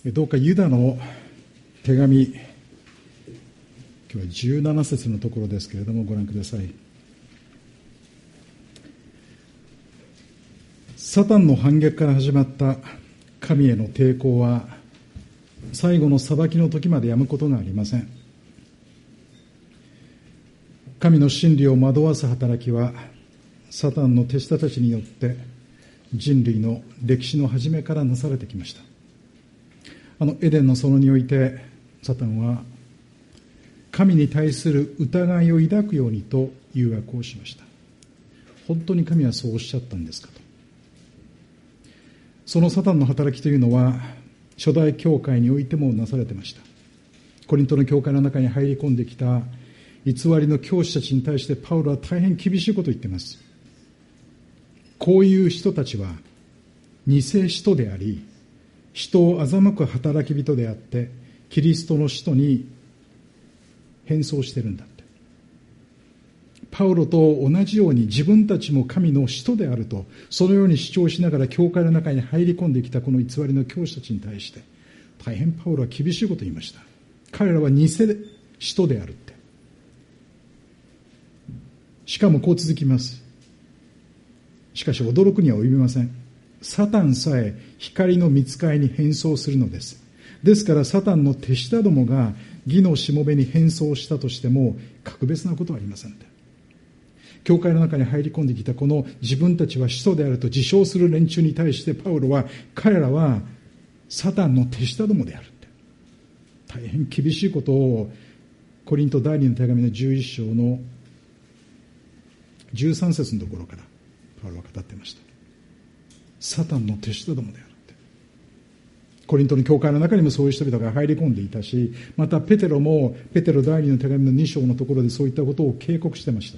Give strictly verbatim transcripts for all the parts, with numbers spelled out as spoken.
どうかユダの手紙、今日はじゅうなな節のところですけれども、ご覧ください。サタンの反逆から始まった神への抵抗は、最後の裁きの時までやむことがありません。神の真理を惑わす働きは、サタンの手下たちによって人類の歴史の初めからなされてきました。あのエデンの園において、サタンは神に対する疑いを抱くようにと誘惑をしました。本当に神はそうおっしゃったんですかと。そのサタンの働きというのは初代教会においてもなされていました。コリントの教会の中に入り込んできた偽りの教師たちに対してパウロは大変厳しいことを言っています。こういう人たちは偽使徒であり、人を欺く働き人であって、キリストの使徒に変装してるんだって。パウロと同じように自分たちも神の使徒であると、そのように主張しながら教会の中に入り込んできたこの偽りの教師たちに対して、大変パウロは厳しいことを言いました。彼らは偽使徒であるって。しかもこう続きます。しかし驚くには及びません。サタンさえ光の御使いに変装するのです。ですからサタンの手下どもが義のしもべに変装したとしても格別なことはありません。教会の中に入り込んできたこの自分たちは使徒であると自称する連中に対してパウロは、彼らはサタンの手下どもであるって、大変厳しいことをコリント第二の手紙のじゅういっ章のじゅうさん節のところからパウロは語っていました。サタンの手下どもであるって。コリントの教会の中にもそういう人々が入り込んでいたし、またペテロもペテロ第二の手紙のに章のところでそういったことを警告していました。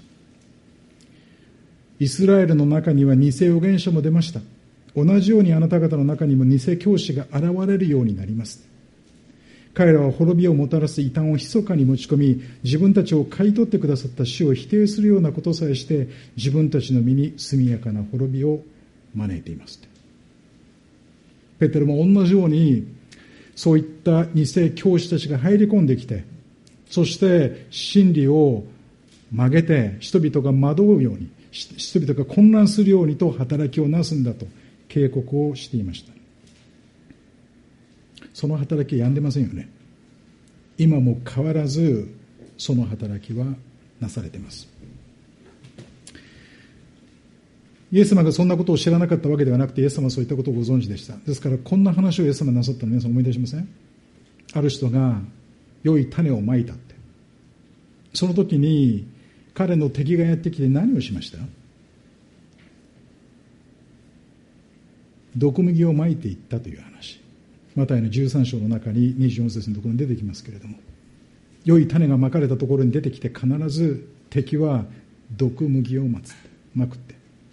イスラエルの中には偽預言者も出ました。同じようにあなた方の中にも偽教師が現れるようになります。彼らは滅びをもたらす異端を密かに持ち込み、自分たちを買い取ってくださった主を否定するようなことさえして、自分たちの身に速やかな滅びを招いています。ペテロも同じようにそういった偽教師たちが入り込んできて、そして真理を曲げて人々が惑うように、人々が混乱するようにと働きをなすんだと警告をしていました。その働きは止んでませんよね。今も変わらずその働きはなされています。イエス様がそんなことを知らなかったわけではなくて、イエス様はそういったことをご存知でした。ですからこんな話をイエス様がなさったの皆さん思い出しません？ある人が良い種をまいたって、その時に彼の敵がやってきて何をしました？毒麦をまいていったという話。マタイのじゅうさん章の中ににじゅうよん節のところに出てきますけれども、良い種がまかれたところに出てきて、必ず敵は毒麦をまつまくって、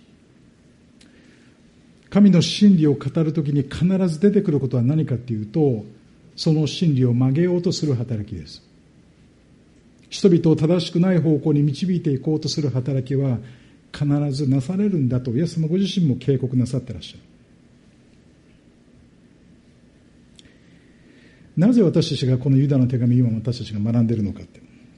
神の真理を語るときに必ず出てくることは何かというと、その真理を曲げようとする働きです。人々を正しくない方向に導いていこうとする働きは必ずなされるんだと、イエス様ご自身も警告なさってらっしゃる。なぜ私たちがこのユダの手紙を今私たちが学んでいるのかって、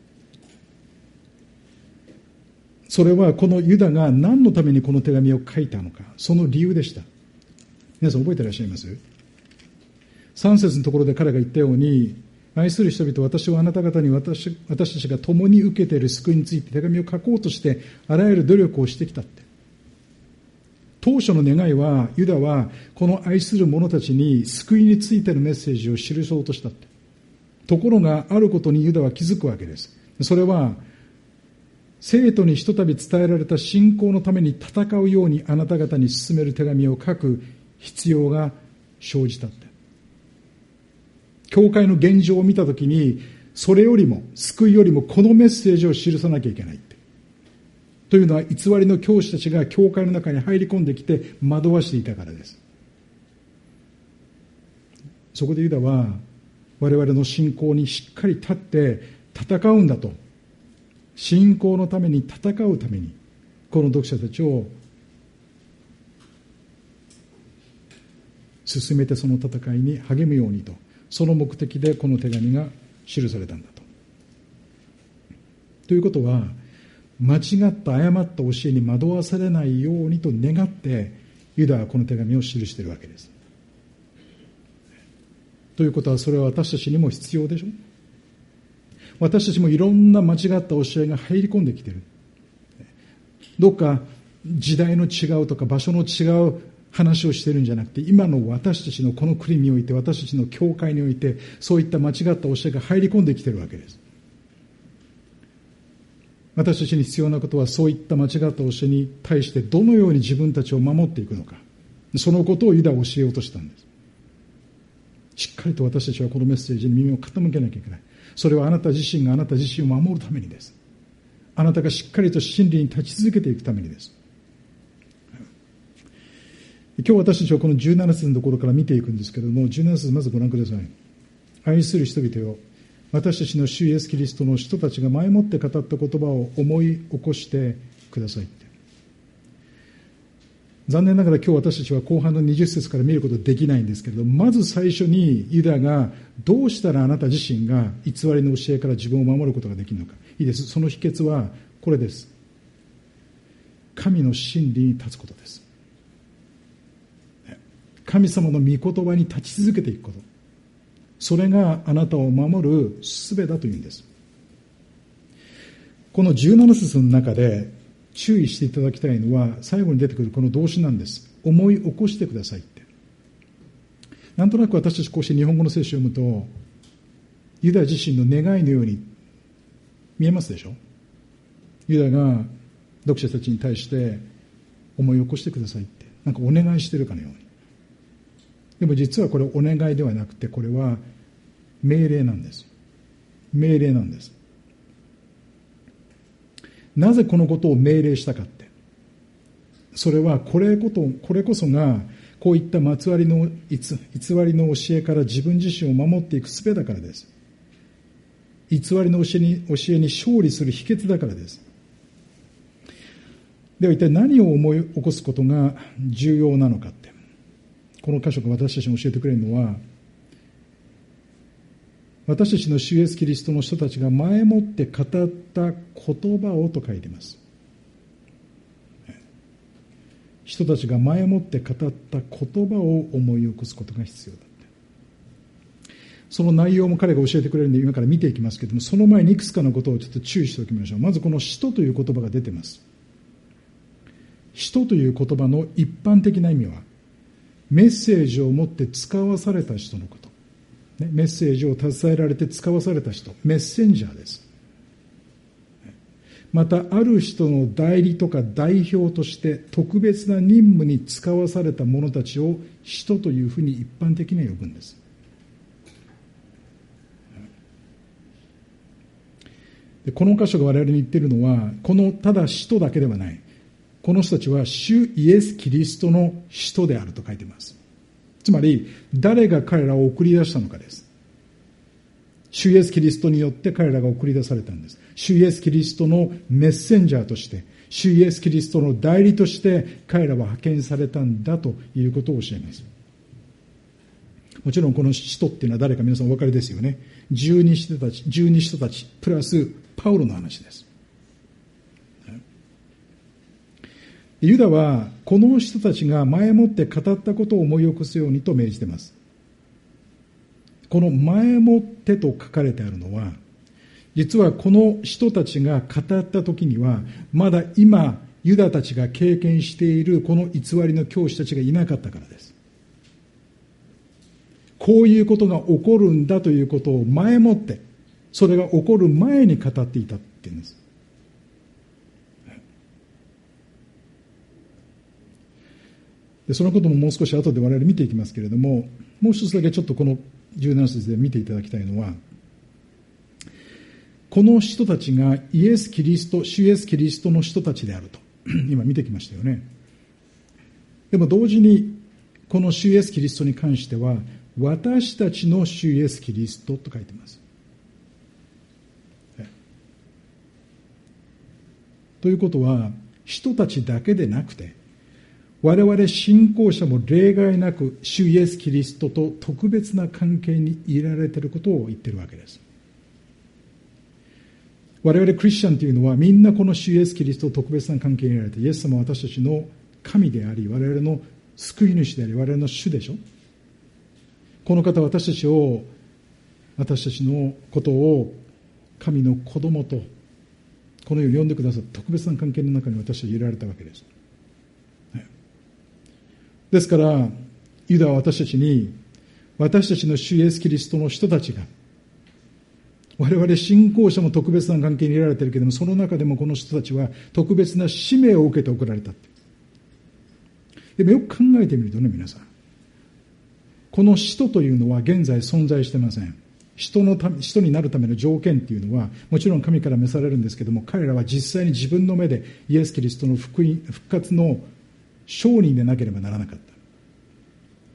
それはこのユダが何のためにこの手紙を書いたのか、その理由でした。皆さん覚えていらっしゃいます？さん節のところで彼が言ったように、愛する人々、私はあなた方に 私, 私たちが共に受けている救いについて手紙を書こうとしてあらゆる努力をしてきたって。当初の願いは、ユダはこの愛する者たちに救いについてのメッセージを記そうとしたって。ところがあることにユダは気づくわけです。それは生徒にひとたび伝えられた信仰のために戦うようにあなた方に進める手紙を書く必要が生じたって。教会の現状を見たときに、それよりも救いよりもこのメッセージを記さなきゃいけないって。というのは、偽りの教師たちが教会の中に入り込んできて惑わしていたからです。そこでユダは我々の信仰にしっかり立って戦うんだと、信仰のために戦うためにこの読者たちを進めて、その戦いに励むようにとその目的でこの手紙が記されたんだと。ということは、間違った誤った教えに惑わされないようにと願ってユダはこの手紙を記しているわけです。ということは、それは私たちにも必要でしょ。私たちもいろんな間違った教えが入り込んできている。どっか時代の違うとか場所の違う話をしているんじゃなくて、今の私たちのこの国において、私たちの教会において、そういった間違った教えが入り込んできているわけです。私たちに必要なことは、そういった間違った教えに対してどのように自分たちを守っていくのか、そのことをユダは教えようとしたんです。しっかりと私たちはこのメッセージに耳を傾けなきゃいけない。それはあなた自身があなた自身を守るためにです。あなたがしっかりと真理に立ち続けていくためにです。今日私たちはこのじゅうなな節のところから見ていくんですけれども、じゅうなな節まずご覧ください。愛する人々よ、私たちの主イエスキリストの人たちが前もって語った言葉を思い起こしてくださいって。残念ながら今日私たちは後半のにじゅっ節から見ることできないんですけれども、まず最初にユダがどうしたらあなた自身が偽りの教えから自分を守ることができるのか。いいです。その秘訣はこれです。神の真理に立つことです。神様の御言葉に立ち続けていくこと。それがあなたを守る術だというんです。このじゅうなな節の中で注意していただきたいのは、最後に出てくるこの動詞なんです。思い起こしてくださいって。なんとなく私たちこうして日本語の聖書を読むと、ユダ自身の願いのように見えますでしょ。ユダが読者たちに対して思い起こしてくださいって、なんかお願いしてるかのように。でも実はこれお願いではなくて、これは命令なんです。命令なんです。なぜこのことを命令したかって。それはこれこと、これこそがこういった偽りの、偽りの教えから自分自身を守っていく術だからです。偽りの教えに、教えに勝利する秘訣だからです。では一体何を思い起こすことが重要なのかって。この箇所が私たちに教えてくれるのは、私たちの主イエスキリストの人たちが前もって語った言葉をと書いています。人たちが前もって語った言葉を思い起こすことが必要だって。その内容も彼が教えてくれるので今から見ていきますけれども、その前にいくつかのことをちょっと注意しておきましょう。まずこの使徒という言葉が出ています。使徒という言葉の一般的な意味は、メッセージを持って使わされた人のこと。メッセージを携えられて使わされた人、メッセンジャーです。また、ある人の代理とか代表として特別な任務に使わされた者たちを使徒というふうに一般的には呼ぶんです。でこの箇所が我々に言っているのは、このただ使徒だけではない。この人たちは主イエス・キリストの使徒であると書いています。つまり、誰が彼らを送り出したのかです。主イエス・キリストによって彼らが送り出されたんです。主イエス・キリストのメッセンジャーとして、主イエス・キリストの代理として彼らは派遣されたんだということを教えます。もちろんこの使徒っていうのは誰か皆さんお分かりですよね。十二使徒たち、十二使徒たち、プラスパウロの話です。ユダはこの人たちが前もって語ったことを思い起こすようにと命じています。この前もってと書かれてあるのは、実はこの人たちが語った時には、まだ今ユダたちが経験しているこの偽りの教師たちがいなかったからです。こういうことが起こるんだということを前もって、それが起こる前に語っていたっていうんです。でそのことももう少し後で我々見ていきますけれども、もう一つだけちょっとこのじゅうなな節で見ていただきたいのは、この人たちがイエス・キリスト、主イエス・キリストの人たちであると今見てきましたよね。でも同時にこの主イエス・キリストに関しては、私たちの主イエス・キリストと書いています。ということは、人たちだけでなくて、 我々信仰者も例外なく主イエス・キリストと特別な関係にいられていることを言っているわけです。我々クリスチャンというのはみんなこの主イエス・キリストと特別な関係にいられて、イエス様は私たちの神であり、我々の救い主であり、我々の主でしょ。この方は私たちを、私たちのことを神の子供とこのように呼んでくださった特別な関係の中に私は入れられたわけです。ですからユダは私たちに、私たちの主イエスキリストの人たちが、我々信仰者も特別な関係に入れられているけれども、その中でもこの人たちは特別な使命を受けて送られたって。でもよく考えてみるとね、皆さん、この使徒というのは現在存在してません。人のため、人になるための条件っていうのはもちろん神から召されるんですけども、彼らは実際に自分の目でイエス・キリストの福音復活の証人でなければならなかった。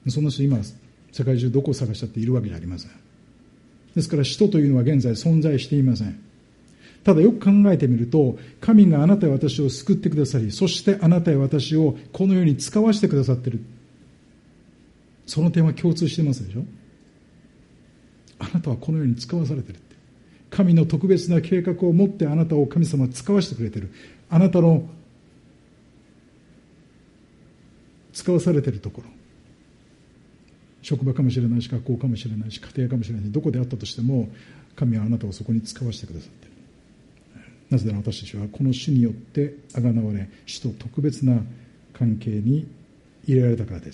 そんな人今世界中どこを探したっているわけじゃありません。ですから使徒というのは現在存在していません。ただよく考えてみると、神があなたや私を救ってくださり、そしてあなたや私をこの世に使わせてくださっている、その点は共通してますでしょ。あなたはこの世に使わされているって。神の特別な計画を持ってあなたを神様は使わせてくれている。あなたの使わされているところ、職場かもしれないし、学校かもしれないし、家庭かもしれないし、どこであったとしても神はあなたをそこに使わせてくださっている。なぜなら私たちはこの主によってあがなわれ、主と特別な関係に入れられたからです。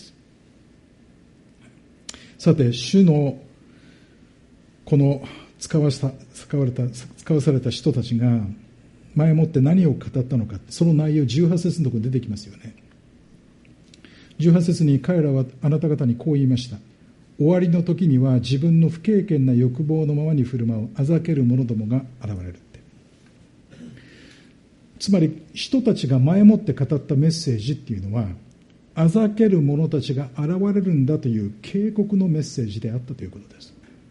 さて、主のこの使わさ、使われた、使わされた人たちが前もって何を語ったのか、その内容じゅうはち節のところに出てきますよね。じゅうはち節に彼らはあなた方にこう言いました。終わりの時には自分の不経験な欲望のままに振る舞うあざける者どもが現れるって。つまり人たちが前もって語ったメッセージっていうのは、あざける者たちが現れるんだという警告のメッセージであったということです。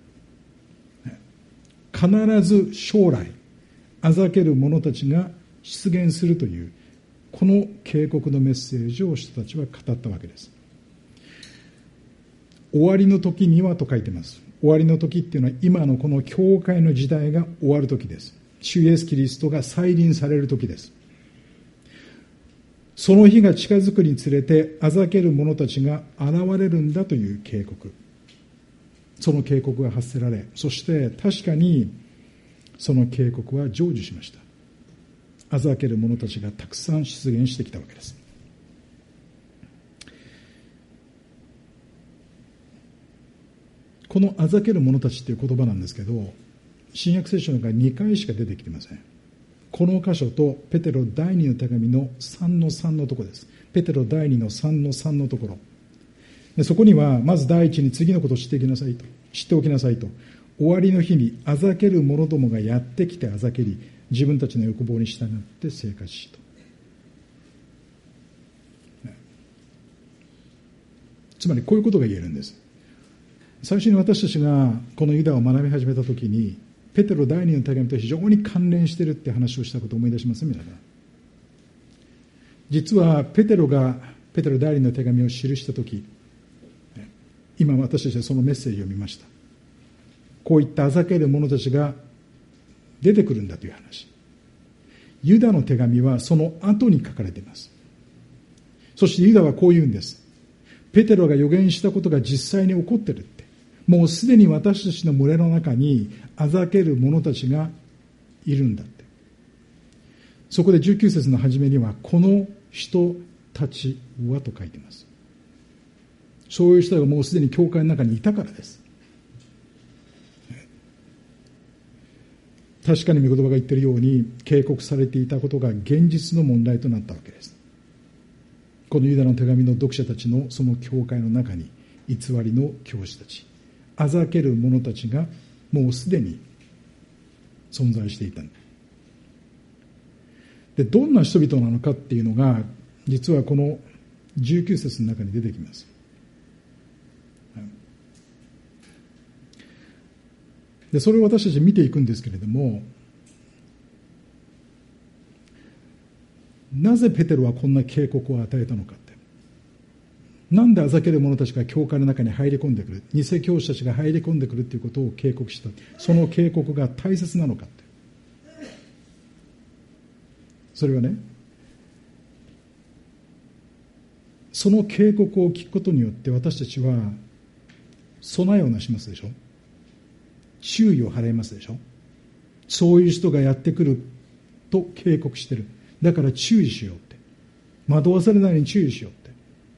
必ず将来あざける者たちが出現するというこの警告のメッセージを人たちは語ったわけです。終わりの時にはと書いてます。終わりの時っていうのは今のこの教会の時代が終わる時です。主イエスキリストが再臨される時です。その日が近づくにつれてあざける者たちが現れるんだという警告、その警告が発せられ、そして確かにその警告は成就しました。あざける者たちがたくさん出現してきたわけです。このあざける者たちという言葉なんですけど、新約聖書の中ににかいしか出てきていません。この箇所とペテロだいにの手紙のさんのさんのところです。ペテロだいにのさんのさんのところで、そこにはまず第一に次のことを知っておきなさいと、知っておきなさいと。終わりの日にあざける者どもがやってきてあざけり、自分たちの欲望に従って生活しと、ね、つまりこういうことが言えるんです。最初に私たちがこのユダを学び始めたときに、ペテロだいにの手紙と非常に関連しているって話をしたことを思い出します皆さん。実はペテロがペテロだいにの手紙を記したとき、今私たちはそのメッセージを見ました。こういったあざける者たちが出てくるんだという話。ユダの手紙はその後に書かれています。そしてユダはこう言うんです。ペテロが予言したことが実際に起こっているって。もうすでに私たちの群れの中にあざける者たちがいるんだって。そこでじゅうきゅう節の初めには、この人たちはと書いています。そういう人がもうすでに教会の中にいたからです。確かに御言葉が言っているように、警告されていたことが現実の問題となったわけです。このユダの手紙の読者たちのその教会の中に、偽りの教師たち、あざける者たちがもうすでに存在していたんだ。で、どんな人々なのかっていうのが、実はこのじゅうきゅう節の中に出てきます。で、それを私たち見ていくんですけれども、なぜペテロはこんな警告を与えたのかって。 なんであざける者たちが教会の中に入り込んでくる、偽教師たちが入り込んでくるということを警告した。その警告が大切なのかって。それはね、その警告を聞くことによって私たちは備えをなしますでしょ。注意を払いますでしょ。そういう人がやってくると警告してる。だから注意しようって。惑わされないように注意しようって。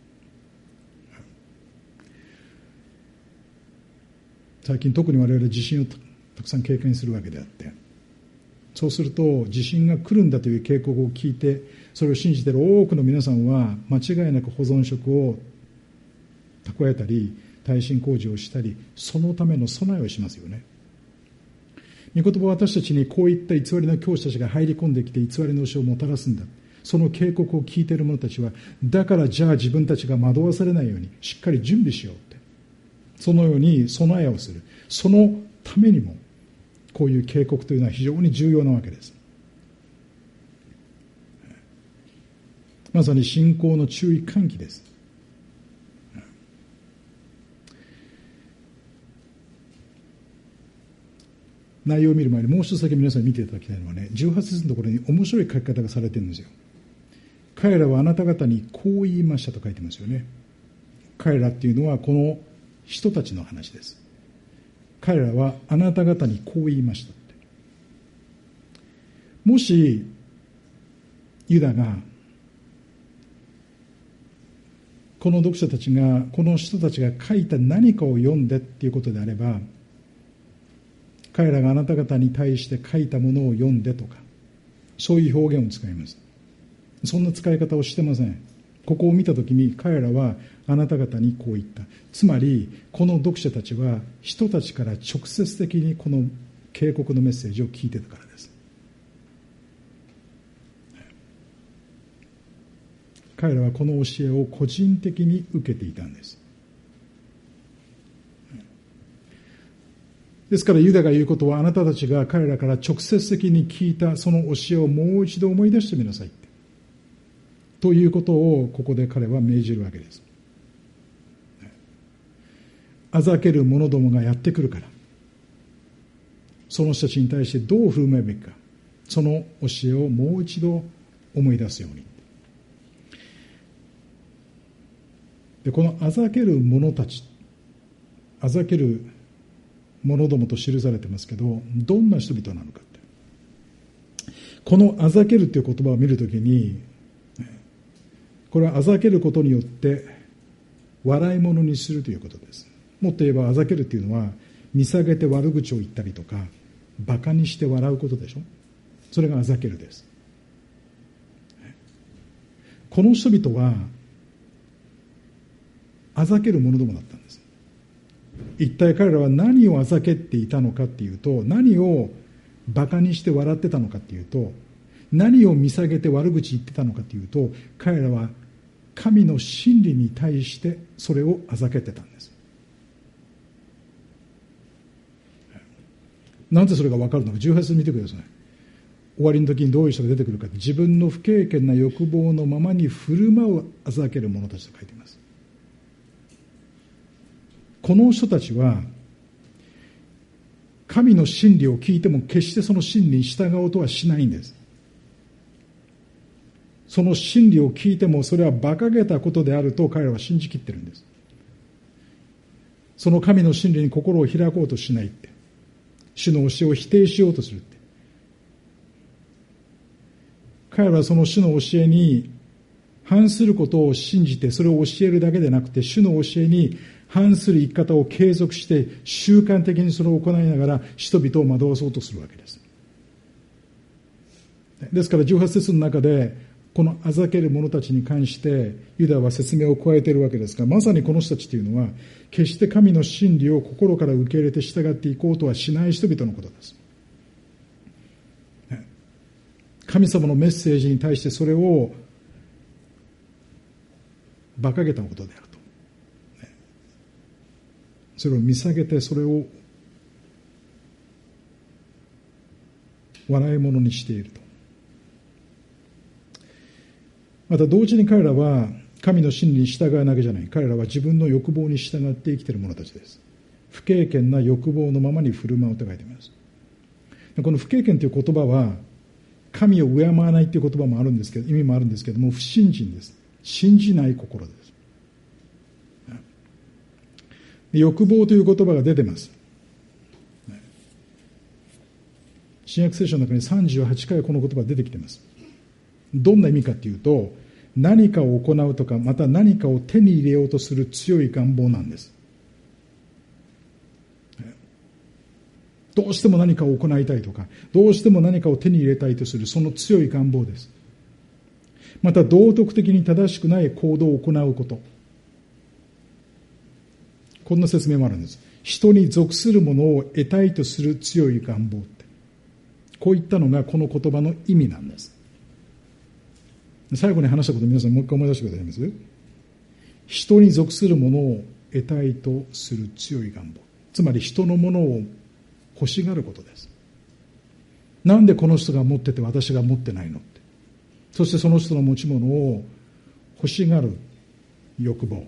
最近特に我々地震をたくさん経験するわけであって、そうすると地震が来るんだという警告を聞いて、それを信じている多くの皆さんは間違いなく保存食を蓄えたり耐震工事をしたり、そのための備えをしますよね。御言葉は私たちにこういった偽りの教師たちが入り込んできて偽りの教をもたらすんだ。その警告を聞いている者たちは、だからじゃあ自分たちが惑わされないようにしっかり準備しようって、そのように備えをする。そのためにもこういう警告というのは非常に重要なわけです。まさに信仰の注意喚起です。内容を見る前にもう一つだけ皆さんに見ていただきたいのはね、じゅうはち節のところに面白い書き方がされてるんですよ。彼らはあなた方にこう言いましたと書いてますよね。彼らっていうのはこの人たちの話です。彼らはあなた方にこう言いましたって。もしユダがこの読者たちがこの人たちが書いた何かを読んでっていうことであれば、彼らがあなた方に対して書いたものを読んでとか、そういう表現を使います。そんな使い方をしてません。ここを見たときに彼らはあなた方にこう言った。つまりこの読者たちは人たちから直接的にこの警告のメッセージを聞いてたからです。彼らはこの教えを個人的に受けていたんです。ですからユダが言うことは、あなたたちが彼らから直接的に聞いたその教えをもう一度思い出してみなさいということをここで彼は命じるわけです。あざける者どもがやってくるから、その人たちに対してどう振る舞うべきか、その教えをもう一度思い出すように。でこのあざける者たち、あざける者どもと記されてますけど、どんな人々なのかって、このあざけるという言葉を見るときに、これはあざけることによって笑い物にするということです。もっと言えばあざけるというのは見下げて悪口を言ったりとかバカにして笑うことでしょ。それがあざけるです。この人々はあざける者どもだったんです。一体彼らは何をあざけっていたのかっていうと、何をバカにして笑ってたのかっていうと、何を見下げて悪口言ってたのかっていうと、彼らは神の真理に対してそれをあざけてたんです。なんでそれが分かるのか、じゅうはち節見てください。終わりの時にどういう人が出てくるか、自分の不経験な欲望のままに振る舞うあざける者たちと書いています。この人たちは神の真理を聞いても決してその真理に従おうとはしないんです。その真理を聞いてもそれは馬鹿げたことであると彼らは信じきってるんです。その神の真理に心を開こうとしないって、主の教えを否定しようとするって、彼らはその主の教えに反することを信じてそれを教えるだけでなくて、主の教えに反する生き方を継続して習慣的にそれを行いながら人々を惑わそうとするわけです。ですからじゅうはち節の中でこのあざける者たちに関してユダは説明を加えているわけですが、まさにこの人たちというのは決して神の真理を心から受け入れて従っていこうとはしない人々のことです。神様のメッセージに対してそれを馬鹿げたことであると、それを見下げてそれを笑い物にしていると。また同時に彼らは神の真理に従わなきゃじゃない。彼らは自分の欲望に従って生きている者たちです。不経験な欲望のままに振る舞うと書いています。この不経験という言葉は、神を敬わないという言葉もあるんですけど、意味もあるんですけども、不信心です。信じない心です。欲望という言葉が出てます。新約聖書の中にさんじゅうはちかいこの言葉が出てきています。どんな意味かというと、何かを行うとか、また何かを手に入れようとする強い願望なんです。どうしても何かを行いたいとか、どうしても何かを手に入れたいとする、その強い願望です。また道徳的に正しくない行動を行うこと。こんな説明もあるんです。人に属するものを得たいとする強い願望って。こういったのがこの言葉の意味なんです。最後に話したこと皆さんもう一回思い出してくださいます？人に属するものを得たいとする強い願望。つまり人のものを欲しがることです。なんでこの人が持ってて私が持ってないのって。そしてその人の持ち物を欲しがる欲望。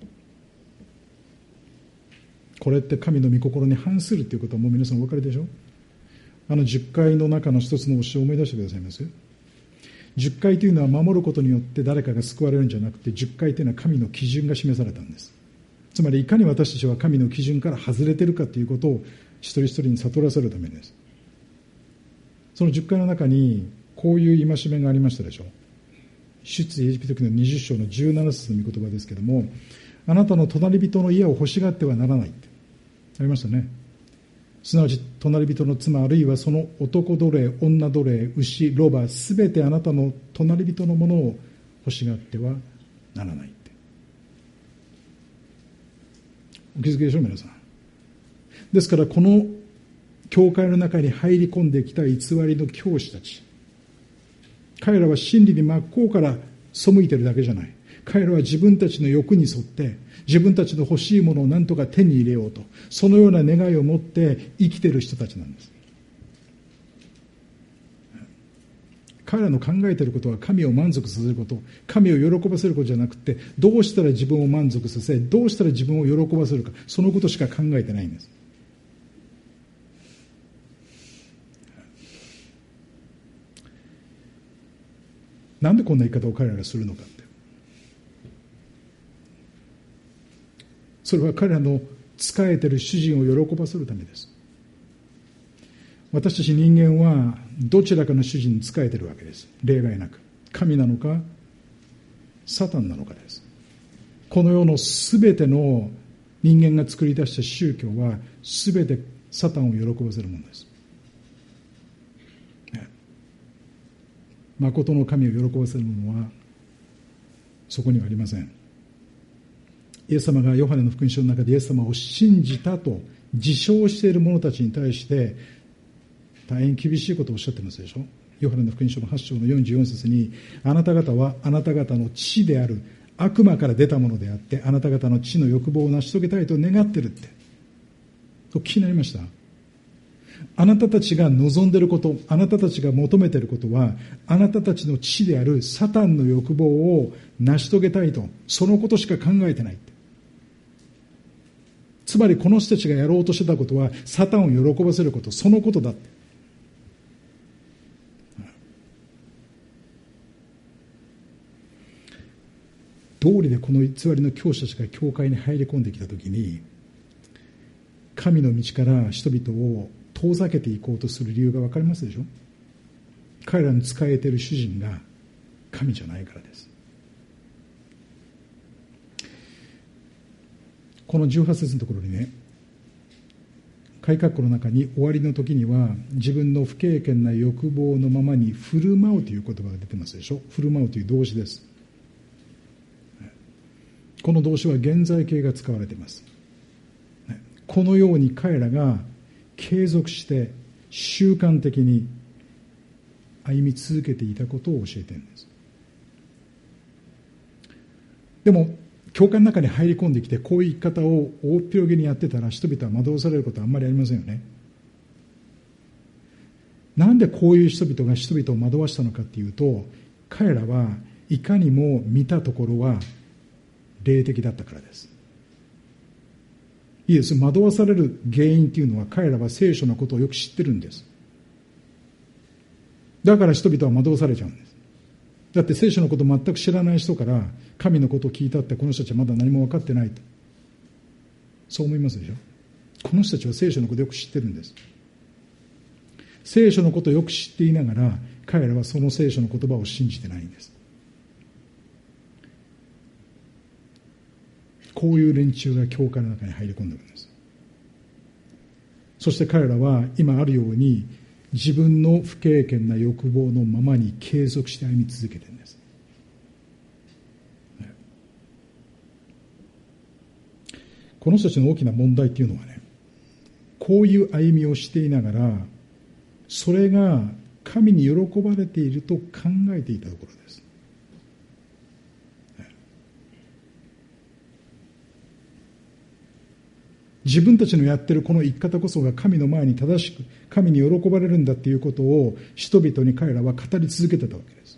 これって神の御心に反するということはもう皆さんお分かりでしょ？あのじゅっかいの中の一つの教えを思い出してくださいます？じゅっかいというのは守ることによって誰かが救われるんじゃなくて、じゅっかいというのは神の基準が示されたんです。つまりいかに私たちは神の基準から外れているかということを一人一人に悟らせるためです。そのじゅっかいの中にこういう戒めがありましたでしょう。出エジプト記のにじゅっ章のじゅうなな節の御言葉ですけれども、あなたの隣人の家を欲しがってはならないってありましたね。すなわち隣人の妻あるいはその男奴隷、女奴隷、牛、ロバ、すべてあなたの隣人のものを欲しがってはならないって。お気づきでしょう皆さん。ですからこの教会の中に入り込んできた偽りの教師たち、彼らは真理に真っ向から背いているだけじゃない。彼らは自分たちの欲に沿って自分たちの欲しいものを何とか手に入れようと、そのような願いを持って生きている人たちなんです。彼らの考えていることは神を満足させること、神を喜ばせることじゃなくて、どうしたら自分を満足させ、どうしたら自分を喜ばせるか、そのことしか考えてないんです。なんでこんな言い方を彼らがするのかって、それは彼らの仕えている主人を喜ばせるためです。私たち人間はどちらかの主人に仕えているわけです。例外なく神なのかサタンなのかです。この世のすべての人間が作り出した宗教はすべてサタンを喜ばせるものです。誠の神を喜ばせるものはそこにはありません。イエス様がヨハネの福音書の中でイエス様を信じたと自称している者たちに対して大変厳しいことをおっしゃってますでしょ。ヨハネの福音書のはち章のよんじゅうよん節に、あなた方はあなた方の血である悪魔から出たものであって、あなた方の血の欲望を成し遂げたいと願ってるって、そう気になりました。あなたたちが望んでいること、あなたたちが求めていることは、あなたたちの血であるサタンの欲望を成し遂げたいと、そのことしか考えてないって。つまりこの人たちがやろうとしてたことはサタンを喜ばせること、そのことだって。道理でこの偽りの教師たちが教会に入り込んできたときに、神の道から人々を遠ざけていこうとする理由が分かりますでしょ。彼らの仕えている主人が神じゃないからです。このじゅうはち節のところにね、改革の中に終わりの時には自分の不経験な欲望のままに振る舞うという言葉が出てますでしょ。振る舞うという動詞です。この動詞は現在形が使われています。このように彼らが継続して習慣的に歩み続けていたことを教えているんです。でも教会の中に入り込んできてこういう生き方を大っ広げにやってたら人々は惑わされることはあんまりありませんよね。なんでこういう人々が人々を惑わしたのかっていうと、彼らはいかにも見たところは霊的だったからです。いいです。惑わされる原因というのは、彼らは聖書のことをよく知ってるんです。だから人々は惑わされちゃうんです。だって聖書のことを全く知らない人から神のことを聞いたって、この人たちはまだ何も分かってないと、そう思いますでしょ。この人たちは聖書のことをよく知ってるんです。聖書のことをよく知っていながら、彼らはその聖書の言葉を信じてないんです。こういう連中が教会の中に入り込んでるんです。そして彼らは今あるように自分の不経験な欲望のままに継続して歩み続けているんです。この人たちの大きな問題っていうのはね、こういう歩みをしていながら、それが神に喜ばれていると考えていたところです。自分たちのやってるこの生き方こそが神の前に正しく、神に喜ばれるんだっていうことを人々に彼らは語り続けてたわけです。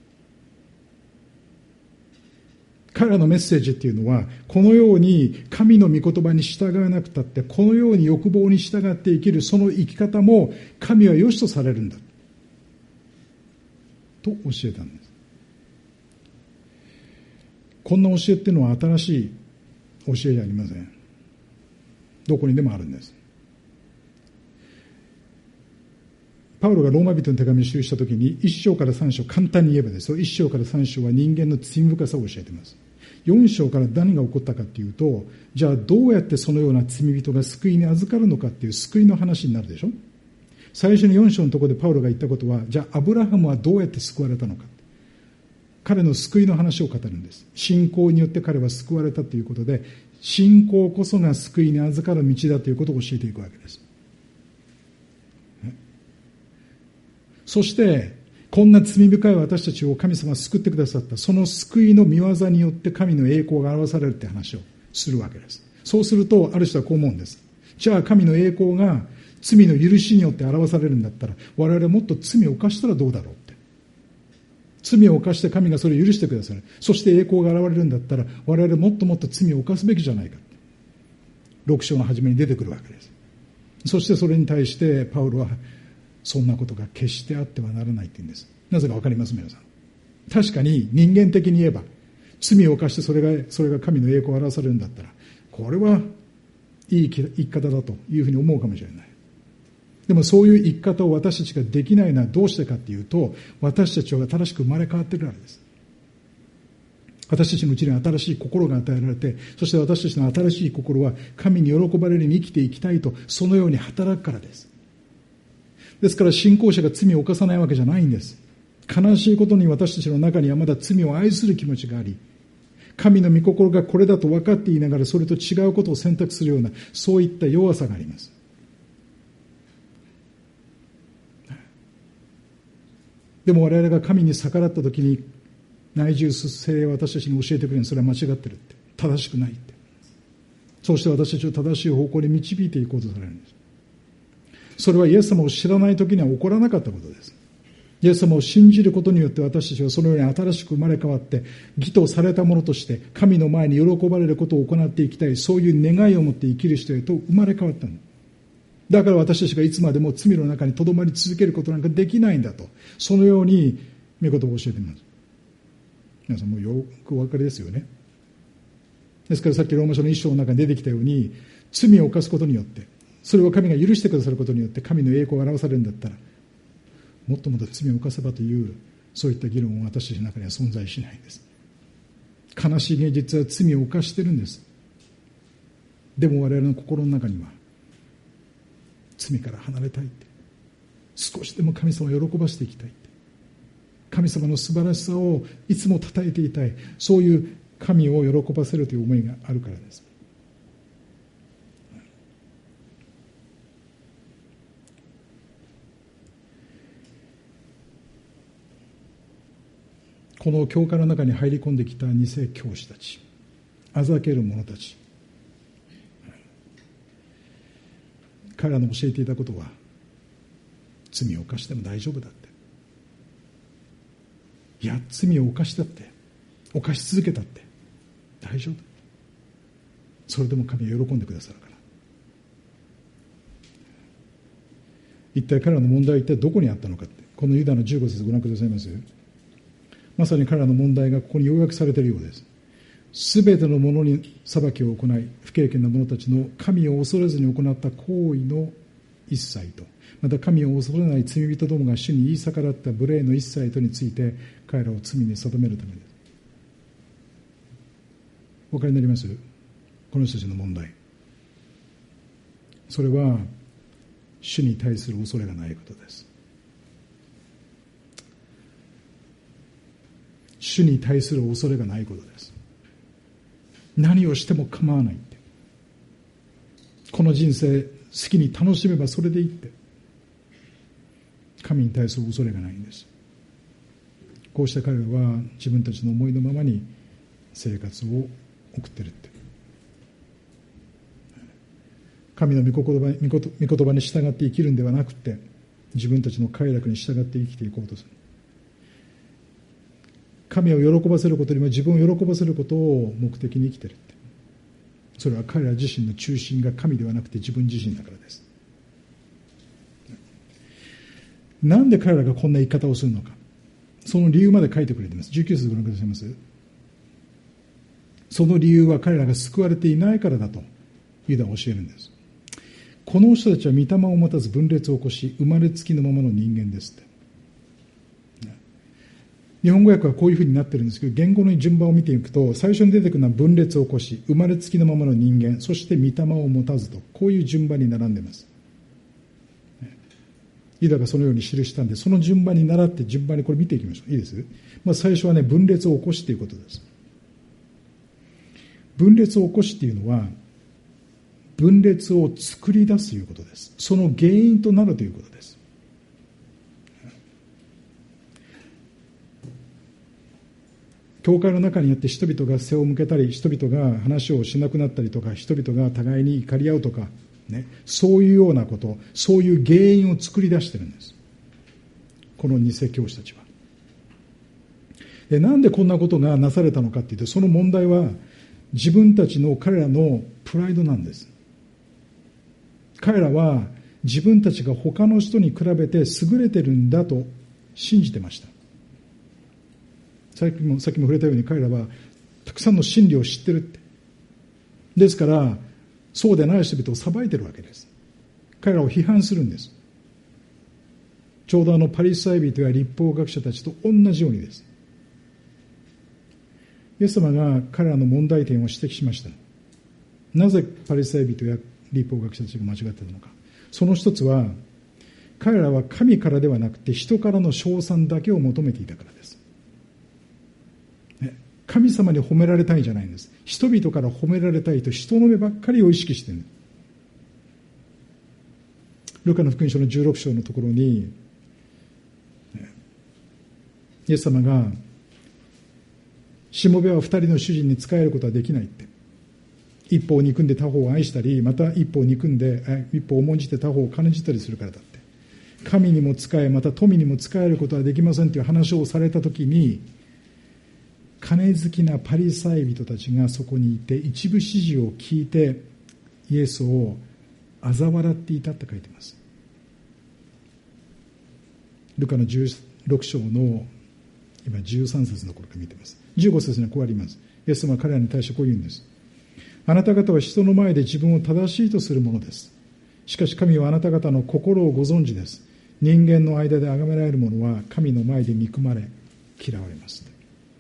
彼らのメッセージっていうのは、このように神の御言葉に従わなくたって、このように欲望に従って生きるその生き方も神は良しとされるんだと教えたんです。こんな教えっていうのは新しい教えじゃありません。どこにでもあるんです。パウロがローマ人の手紙を記したときに、いっ章からさん章、簡単に言えばですよ、いっ章からさん章は人間の罪深さを教えています。よん章から何が起こったかというと、じゃあどうやってそのような罪人が救いに預かるのかっていう救いの話になるでしょ。最初によん章のところでパウロが言ったことは、じゃあアブラハムはどうやって救われたのか。彼の救いの話を語るんです。信仰によって彼は救われたということで、信仰こそが救いに預かる道だということを教えていくわけです。そしてこんな罪深い私たちを神様が救ってくださった、その救いの御業によって神の栄光が表されるって話をするわけです。そうするとある人はこう思うんです。じゃあ神の栄光が罪の許しによって表されるんだったら、我々もっと罪を犯したらどうだろうって。罪を犯して神がそれを許してくださる。そして栄光が現れるんだったら、我々もっともっと罪を犯すべきじゃないか。ろく章の初めに出てくるわけです。そしてそれに対してパウロは、そんなことが決してあってはならないって言うんです。なぜかわかります皆さん。確かに人間的に言えば、罪を犯してそれが、それが神の栄光を表されるんだったら、これはいい生き方だというふうに思うかもしれない。でもそういう生き方を私たちができないのはどうしてかというと、私たちは新しく生まれ変わっているからです。私たちのうちには新しい心が与えられて、そして私たちの新しい心は神に喜ばれるように生きていきたいと、そのように働くからです。ですから信仰者が罪を犯さないわけじゃないんです。悲しいことに私たちの中にはまだ罪を愛する気持ちがあり、神の御心がこれだと分かっていながらそれと違うことを選択するような、そういった弱さがあります。でも我々が神に逆らったときに、内住聖霊は私たちに教えてくれる。それは間違ってるって。正しくないって。そうして私たちを正しい方向に導いていこうとされるんです。それはイエス様を知らないときには起こらなかったことです。イエス様を信じることによって私たちはそのように新しく生まれ変わって、義とされたものとして神の前に喜ばれることを行っていきたい、そういう願いを持って生きる人へと生まれ変わったの。だから私たちがいつまでも罪の中にとどまり続けることなんかできないんだと、そのように御言葉を教えています。皆さんもうよくお分かりですよね。ですからさっきローマ書の一章の中に出てきたように、罪を犯すことによって、それを神が許してくださることによって神の栄光が表されるんだったら、もっともっと罪を犯せばというそういった議論は私たちの中には存在しないんです。悲しい現実は罪を犯してるんです。でも我々の心の中には、罪から離れたいって、少しでも神様を喜ばせていきたいって、神様の素晴らしさをいつも称えていたい、そういう神を喜ばせるという思いがあるからです。この教会の中に入り込んできた偽教師たち、あざける者たち、彼らの教えていたことは、罪を犯しても大丈夫だって。いや、罪を犯したって、犯し続けたって、 大丈夫。それでも神は喜んでくださるから。一体彼らの問題は一体どこにあったのかって、このユダのじゅうご節ご覧くださいます。まさに彼らの問題がここに要約されているようです。すべてのものに裁きを行い、不敬虔な者たちの神を恐れずに行った行為の一切と、また神を恐れない罪人どもが主に言い逆らった無礼の一切とについて彼らを罪に定めるためです。お分かりになります？この人たちの問題。それは主に対する恐れがないことです。主に対する恐れがないことです。何をしても構わないって。この人生好きに楽しめばそれでいいって。神に対する恐れがないんです。こうした彼らは自分たちの思いのままに生活を送ってるって。神の御言葉、御言葉に従って生きるんではなくて、自分たちの快楽に従って生きていこうとする。神を喜ばせることよりも自分を喜ばせることを目的に生きているって。それは彼ら自身の中心が神ではなくて自分自身だからです。なんで彼らがこんな生き方をするのか、その理由まで書いてくれています。じゅうきゅう節ご覧くださいます。その理由は彼らが救われていないからだとユダは教えるんです。この人たちは御霊を持たず分裂を起こし、生まれつきのままの人間ですって。日本語訳はこういうふうになってるんですけど、言語の順番を見ていくと、最初に出てくるのは分裂を起こし、生まれつきのままの人間、そして御霊を持たずと、こういう順番に並んでいます。ユダがそのように記したんで、その順番に倣って順番にこれ見ていきましょう。いいです？まあ、最初はね、分裂を起こしということです。分裂を起こしっていうのは、分裂を作り出すということです。その原因となるということです。教会の中にあって人々が背を向けたり、人々が話をしなくなったりとか、人々が互いに怒り合うとか、ね、そういうようなこと、そういう原因を作り出しているんです。この偽教師たちは。で、なんでこんなことがなされたのかっていうと、その問題は自分たちの彼らのプライドなんです。彼らは自分たちが他の人に比べて優れてるんだと信じてました。さっきも、さっきも触れたように彼らはたくさんの真理を知ってるって。ですから、そうでない人々を裁いてるわけです。彼らを批判するんです。ちょうどあのパリサイ人や律法学者たちと同じようにです。イエス様が彼らの問題点を指摘しました。なぜパリサイ人や律法学者たちが間違っているのか。その一つは、彼らは神からではなくて人からの称賛だけを求めていたからです。神様に褒められたいんじゃないんです。人々から褒められたいと人の目ばっかりを意識している。ルカの福音書のじゅうろく章のところに、イエス様が、しもべは二人の主人に仕えることはできないって。一方を憎んで他方を愛したり、また一方を憎んで、一方を重んじて他方を金じたりするからだって。神にも仕え、また富にも仕えることはできませんという話をされたときに、金好きなパリサイ人たちがそこにいて、一部始終を聞いて、イエスを嘲笑っていたって書いています。ルカのじゅうろく章の今じゅうさん節のところから見ています。じゅうご節にはこうあります。イエス様は彼らに対してこう言うんです。あなた方は人の前で自分を正しいとするものです。しかし神はあなた方の心をご存知です。人間の間で崇められる者は神の前で憎まれ、嫌われます。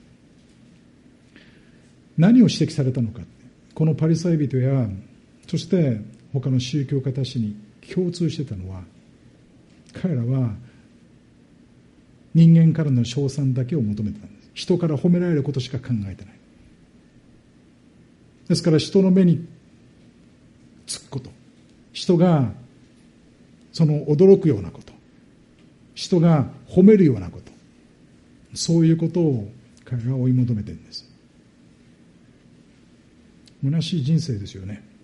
何を指摘されたのか。このパリサイ人や、そして他の宗教家たちに共通してたのは、彼らは人間からの称賛だけを求めてたんです。人から褒められることしか考えてない。ですから人の目につくこと、人がその驚くようなこと、人が褒めるようなこと、そういうことを彼らは追い求めているんです。虚しい人生ですよね。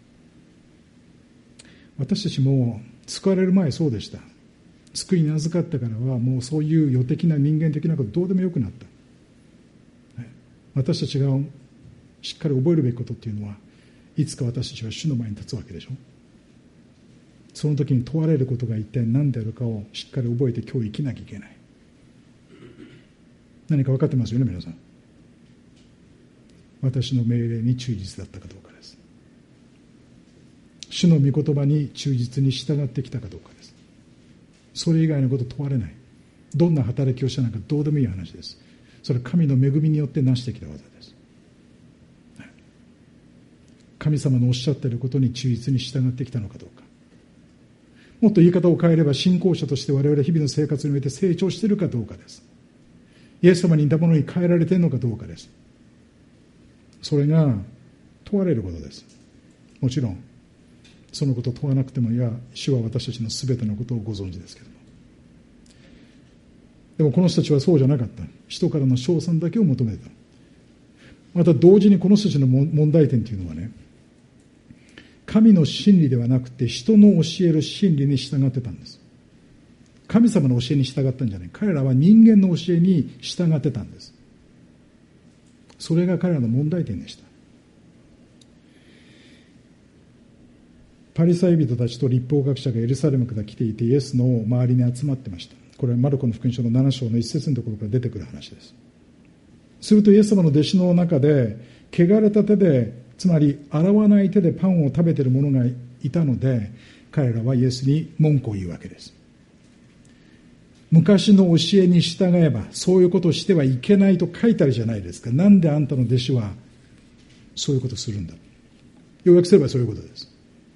私たちも救われる前そうでした。救いに預かったからはもうそういう予的な人間的なことどうでもよくなった。私たちがしっかり覚えるべきことっていうのは、いつか私たちは主の前に立つわけでしょ。その時に問われることが一体何であるかをしっかり覚えて今日生きなきゃいけない。何か分かってますよね、皆さん。私の命令に忠実だったかどうかです。主の御言葉に忠実に従ってきたかどうかです。それ以外のこと問われない。どんな働きをしたのかどうでもいい話です。それは神の恵みによって成してきた技です。神様のおっしゃっていることに忠実に従ってきたのかどうか。もっと言い方を変えれば、信仰者として我々日々の生活において成長しているかどうかです。イエス様に似たものに変えられているのかどうかです。それが問われることです。もちろんそのことを問わなくても、いや、主は私たちのすべてのことをご存知ですけれども、でもこの人たちはそうじゃなかった。人からの称賛だけを求めた。また同時にこの人たちの問題点というのはね、神の真理ではなくて人の教える真理に従ってたんです。神様の教えに従ったんじゃない。彼らは人間の教えに従ってたんです。それが彼らの問題点でした。パリサイ人たちと律法学者がエルサレムから来ていて、イエスの周りに集まってました。これはマルコの福音書のなな章の一節のところから出てくる話です。するとイエス様の弟子の中で、汚れた手で、つまり洗わない手でパンを食べている者がいたので、彼らはイエスに文句を言うわけです。昔の教えに従えばそういうことをしてはいけないと書いてあるじゃないですか。なんであんたの弟子はそういうことをするんだ。要約すればそういうことです。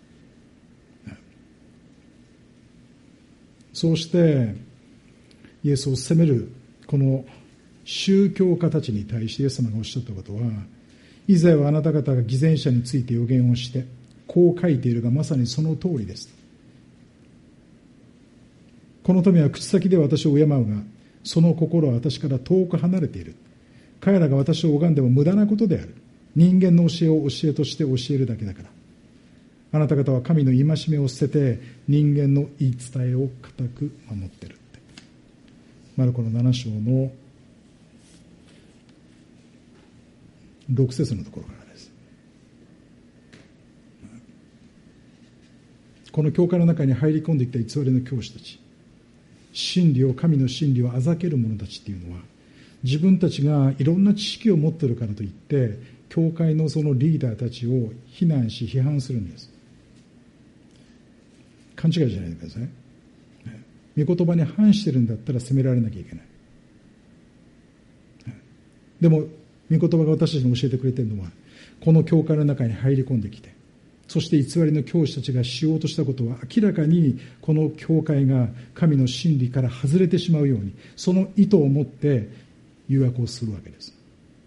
そうしてイエスを責めるこの宗教家たちに対してイエス様がおっしゃったことは、以前はあなた方が偽善者について予言をしてこう書いているが、まさにその通りです。この富は口先で私を敬うが、その心は私から遠く離れている。彼らが私を拝んでも無駄なことである。人間の教えを教えとして教えるだけだから。あなた方は神の戒めを捨てて人間の言い伝えを固く守っているって。マルコのなな章のろく節のところからです。この教会の中に入り込んできた偽りの教師たち、真理を、神の真理をあざける者たちっていうのは、自分たちがいろんな知識を持っているからといって教会のそのリーダーたちを非難し批判するんです。勘違いじゃないでください。御言葉に反してるんだったら責められなきゃいけない。でも御言葉が私たちに教えてくれているのは、この教会の中に入り込んできて、そして偽りの教師たちがしようとしたことは、明らかにこの教会が神の真理から外れてしまうように、その意図を持って誘惑をするわけです。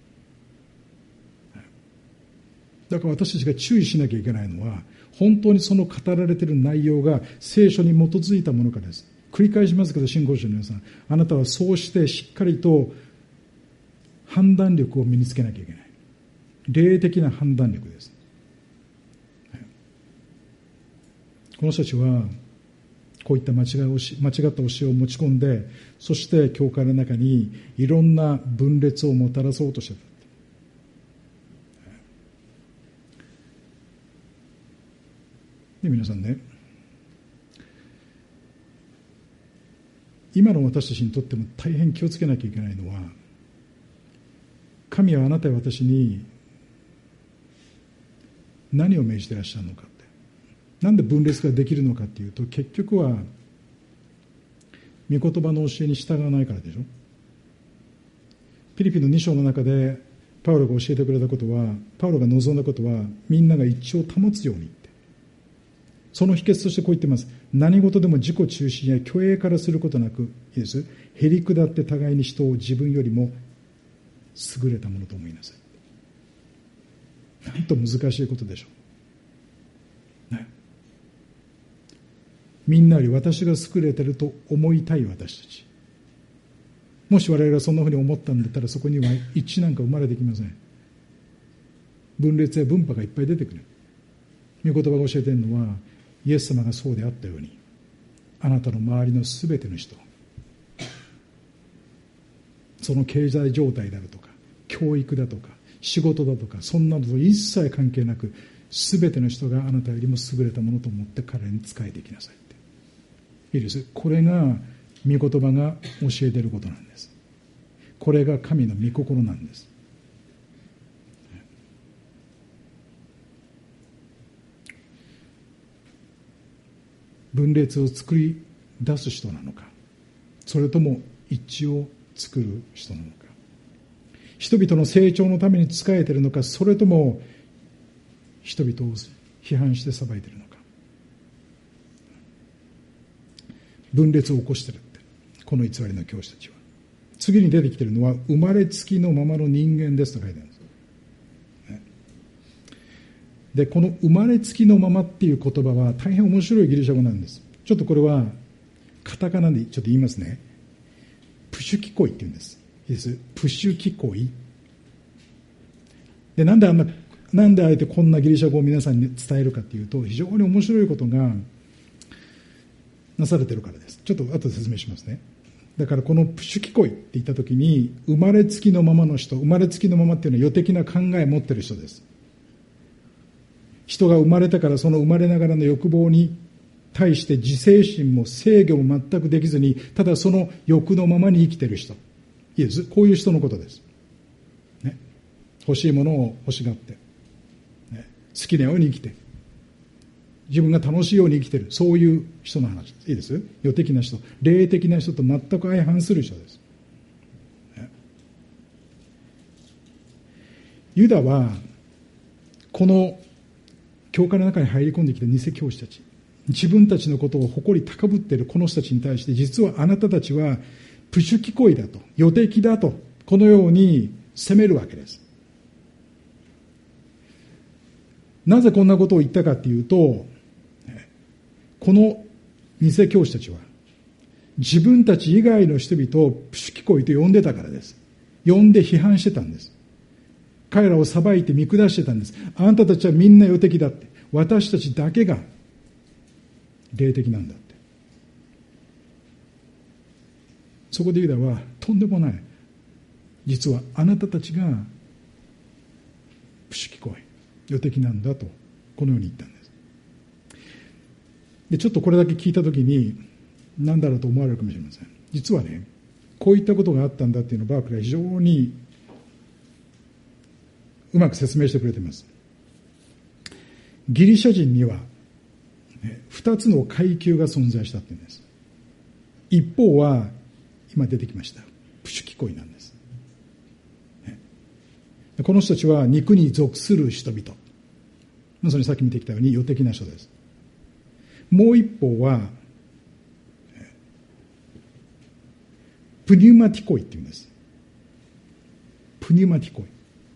だから私たちが注意しなきゃいけないのは、本当にその語られている内容が聖書に基づいたものかです。繰り返しますけど、信仰者の皆さん、あなたはそうしてしっかりと判断力を身につけなきゃいけない。霊的な判断力です。この人たちはこういった間違いをし間違った教えを持ち込んで、そして教会の中にいろんな分裂をもたらそうとしてた。で皆さんね、今の私たちにとっても大変気をつけなきゃいけないのは、神はあなたや私に何を命じていらっしゃるのかって、なんで分裂ができるのかっていうと、結局は御言葉の教えに従わないからでしょ。ピリピのに章の中でパウロが教えてくれたことは、パウロが望んだことは、みんなが一致を保つようにって。その秘訣としてこう言ってます。何事でも自己中心や虚栄からすることなく、いいです。へりくだって互いに人を自分よりも優れたものと思いなさい。なんと難しいことでしょう。ね、みんなより私が優れていると思いたい私たち。もし我々がそんなふうに思ったんだったら、そこには一致なんか生まれてきません。分裂や分派がいっぱい出てくる。御言葉が教えているのは、イエス様がそうであったように、あなたの周りのすべての人、その経済状態であるとか、教育だとか、 仕事だとかそんなのと一切関係なく、すべての人があなたよりも優れたものと思って彼に仕えていきなさいって。いいです。これが御言葉が教えていることなんです。これが神の御心なんです。分裂を作り出す人なのか、それとも一致を作る人なのか、人々の成長のために仕えているのか、それとも人々を批判して裁いているのか。分裂を起こしているって、この偽りの教師たちは。次に出てきているのは、生まれつきのままの人間ですと書いてあるんです。で、この生まれつきのままっていう言葉は大変面白いギリシャ語なんです。ちょっとこれはカタカナでちょっと言いますね。プシュキコイって言うんです。いいです。プシュキコイ。で、なんであんな、なんであえてこんなギリシャ語を皆さんに伝えるかっていうと、非常に面白いことがなされているからです。ちょっと後で説明しますね。だからこのプシュキコイって言ったときに、生まれつきのままの人、生まれつきのままっていうのは予的な考えを持っている人です。人が生まれてからその生まれながらの欲望に対して自制心も制御も全くできずに、ただその欲のままに生きている人。いいです。こういう人のことです。ね、欲しいものを欲しがって、ね、好きなように生きて、自分が楽しいように生きている。そういう人の話です。いいです。世的な人、霊的な人と全く相反する人です。ね、ユダはこの教会の中に入り込んできた偽教師たち、自分たちのことを誇り高ぶっているこの人たちに対して、実はあなたたちはプシュキコイだと、予的だと、このように責めるわけです。なぜこんなことを言ったかというと、この偽教師たちは自分たち以外の人々をプシュキコイと呼んでたからです。呼んで批判してたんです。彼らを裁いて見下してたんです。あなたたちはみんな世的だって。私たちだけが霊的なんだって。そこでユダはとんでもない。実はあなたたちがプシュキコイ、世的なんだと、このように言ったんです。で、ちょっとこれだけ聞いたときに何だろうと思われるかもしれません。実はね、こういったことがあったんだっていうのをバークレーは非常にうまく説明してくれています。ギリシャ人には二つの階級が存在したっていうんです。一方は今出てきましたプシュキコイなんです。この人たちは肉に属する人々、まさにさっき見てきたように世的な人です。もう一方はプニュマティコイっていうんです。プニュマティコイ。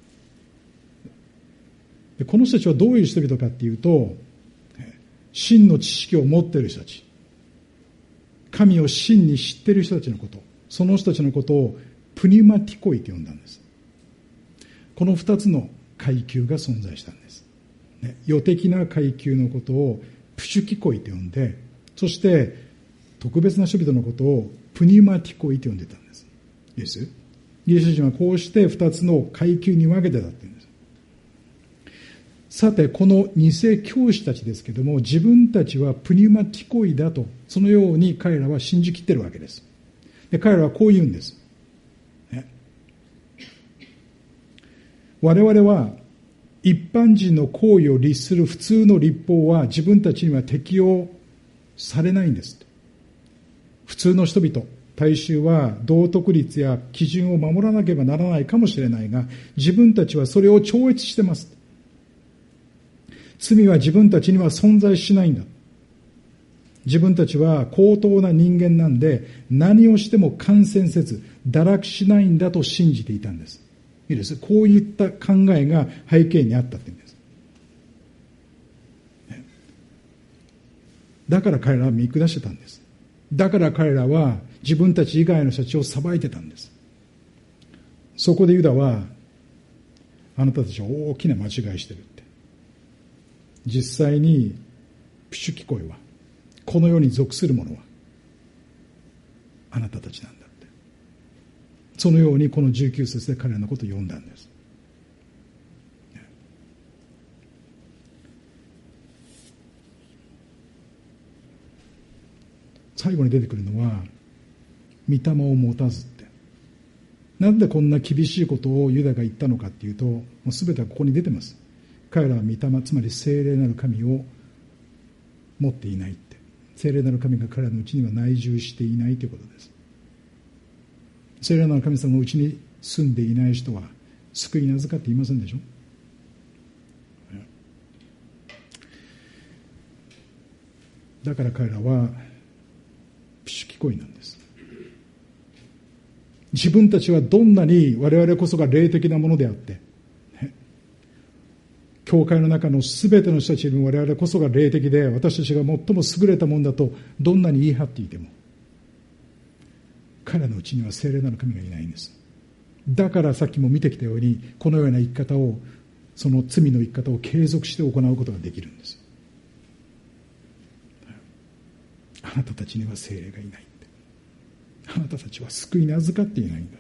でこの人たちはどういう人々かっていうと、真の知識を持っている人たち、神を真に知っている人たちのこと、その人たちのことをプニュマティコイと呼んだんです。この二つの階級が存在したんです。ね、世的な階級のことをプシュキコイと呼んで、そして特別な人々のことをプニュマティコイと呼んでたんです。いいです。ギリシャ人はこうして二つの階級に分けてたっていうんです。さて、この偽教師たちですけども、自分たちはプニュマティコイだと、そのように彼らは信じきっているわけです。で、彼らはこう言うんです。ね、我々は一般人の行為を律する普通の律法は自分たちには適用されないんです。普通の人々、大衆は道徳律や基準を守らなければならないかもしれないが、自分たちはそれを超越してます。罪は自分たちには存在しないんだ。自分たちは高等な人間なんで、何をしても感染せず堕落しないんだと信じていたんです。いいです。こういった考えが背景にあったって言うんです。だから彼らは見下してたんです。だから彼らは自分たち以外の人たちを裁いてたんです。そこでユダは、あなたたちは大きな間違いしてるって。実際にプシュキコイは、この世に属する者はあなたたちなんだって。そのようにこのじゅうきゅう節で彼らのことを呼んだんです。 最後に出てくるのは御霊を持たずって。なんでこんな厳しいことをユダが言ったのかっていうと、もう全てはここに出てます。彼らは御霊、つまり聖霊なる神を持っていないって。聖霊なる神が彼らのうちには内住していないということです。聖霊なる神様のうちに住んでいない人は救いに預かっていませんでしょ。だから彼らはピシュキ恋なんです。自分たちはどんなに我々こそが霊的なものであって、ね、教会の中のすべての人たちに我々こそが霊的で、私たちが最も優れたものだとどんなに言い張っていても、彼らのうちには聖霊なる神がいないんです。だからさっきも見てきたように、このような生き方を、その罪の生き方を継続して行うことができるんです。あなたたちには聖霊がいないって。あなたたちは救いに預かっていないんだって。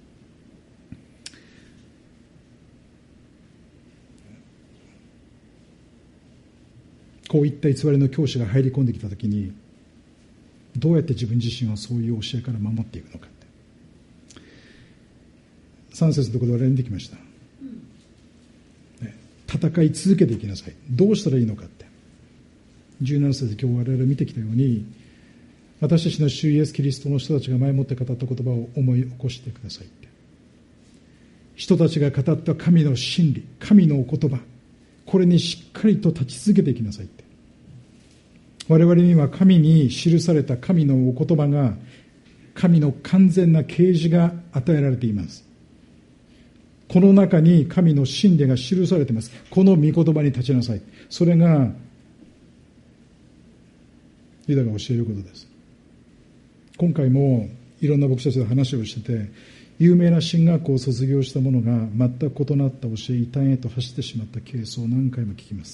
こういった偽りの教師が入り込んできたときに、どうやって自分自身をそういう教えから守っていくのかって。さん節のところで我々見てきました、ね、戦い続けていきなさい。どうしたらいいのかって。じゅうなな節で今日我々見てきたように、私たちの主イエスキリストの人たちが前もって語った言葉を思い起こしてくださいって。人たちが語った神の真理、神のお言葉、これにしっかりと立ち続けていきなさいって。我々には神に記された神のお言葉が、神の完全な啓示が与えられています。この中に神の真理が記されています。この御言葉に立ちなさい。それがユダが教えることです。今回もいろんな僕たちと話をしてて、有名な進学校を卒業した者が全く異なった教え、異端へと走ってしまったケースを何回も聞きます。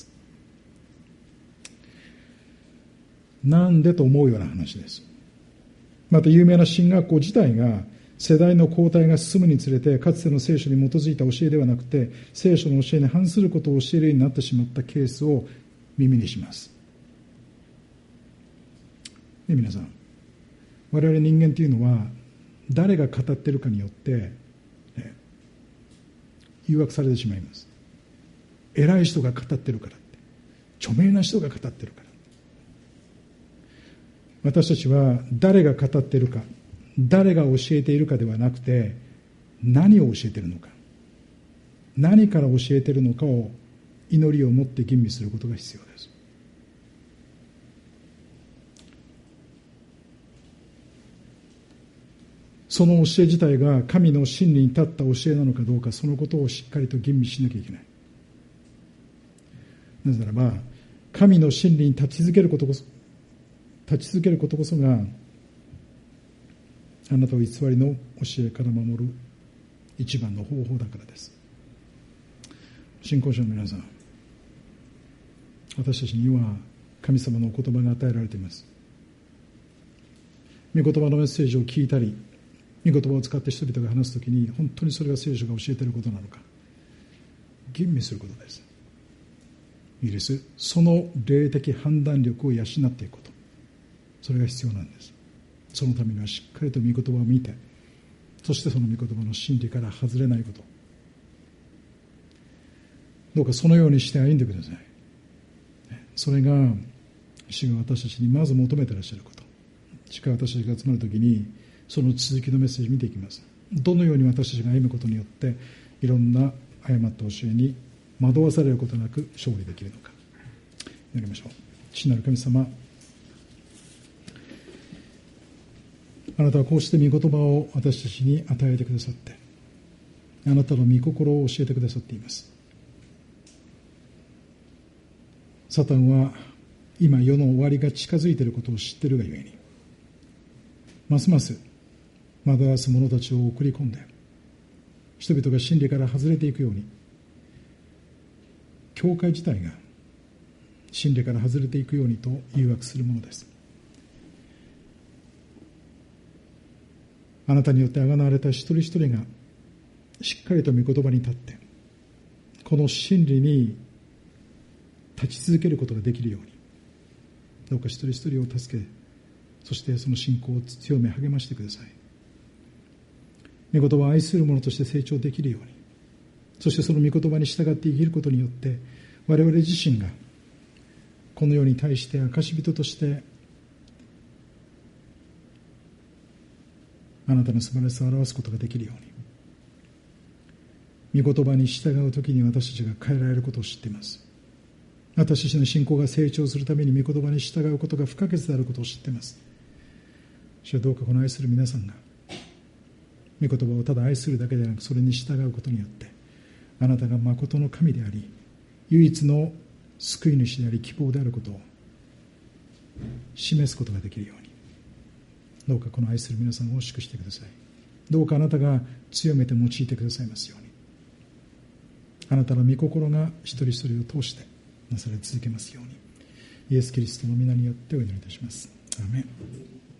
なんでと思うような話です。また有名な進学校自体が世代の交代が進むにつれて、かつての聖書に基づいた教えではなくて、聖書の教えに反することを教えるようになってしまったケースを耳にします。で、皆さん、我々人間というのは誰が語っているかによって、ね、誘惑されてしまいます。偉い人が語ってるからって、著名な人が語ってるから。私たちは誰が語っているか、誰が教えているかではなくて、何を教えているのか、何から教えているのかを祈りを持って吟味することが必要です。その教え自体が神の真理に立った教えなのかどうか、そのことをしっかりと吟味しなきゃいけない。なぜならば、神の真理に立ち続けることこそ、立ち続けることこそが、あなたを偽りの教えから守る一番の方法だからです。信仰者の皆さん、私たちには神様のお言葉が与えられています。御言葉のメッセージを聞いたり、御言葉を使って人々が話すときに、本当にそれが聖書が教えていることなのか、吟味することです。いいです。その霊的判断力を養っていくこと、それが必要なんです。そのためにはしっかりと御言葉を見て、そしてその御言葉の真理から外れないこと、どうかそのようにして歩んでください。それが主が私たちにまず求めていらっしゃること。しか私たちが集まるときに、その続きのメッセージを見ていきます。どのように私たちが歩むことによって、いろんな誤った教えに惑わされることなく勝利できるのか。やりましょう。父なる神様、あなたはこうして御言葉を私たちに与えてくださって、あなたの御心を教えてくださっています。サタンは今世の終わりが近づいていることを知っているがゆえに、ますます惑わす者たちを送り込んで、人々が真理から外れていくように、教会自体が真理から外れていくようにと誘惑するものです。あなたによって贖われた一人一人がしっかりと御言葉に立って、この真理に立ち続けることができるように、どうか一人一人を助けそしてその信仰を強め励ましてください。御言葉を愛する者として成長できるように、そしてその御言葉に従って生きることによって我々自身がこの世に対して証人としてあなたの素晴らしさを表すことができるように、御言葉に従うときに私たちが変えられることを知っています。私たちの信仰が成長するために御言葉に従うことが不可欠であることを知っています。主はどうかこの愛する皆さんが御言葉をただ愛するだけでなく、それに従うことによってあなたが誠の神であり唯一の救い主であり希望であることを示すことができるように、どうかこの愛する皆さんを祝してください。どうかあなたが強めて用いてくださいますように、あなたの御心が一人一人を通してなされ続けますように、イエス・キリストの皆によってお祈りいたします。アーメン。